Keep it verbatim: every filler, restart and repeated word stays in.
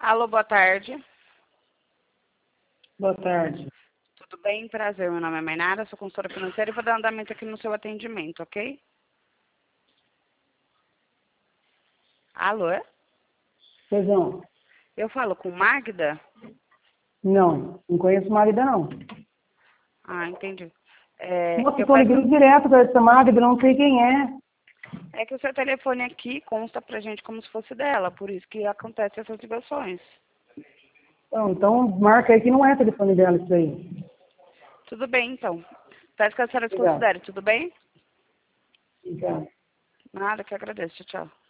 Alô, boa tarde. Boa tarde. Tudo bem? Prazer, meu nome é Mainara, sou consultora financeira e vou dar andamento aqui no seu atendimento, ok? Alô? Perdão. Eu falo com Magda? Não, não conheço Magda, não. Ah, entendi. É, Nossa, eu estou peço... ligando direto para essa Magda, não sei quem é. é que o seu telefone aqui consta pra gente como se fosse dela, por isso que acontecem essas ligações. Então, então marca aí que não é telefone dela isso aí. Tudo bem, então. Peço que a senhora se Obrigado. considere, tudo bem? Obrigado. Nada, que agradeço. Tchau, tchau.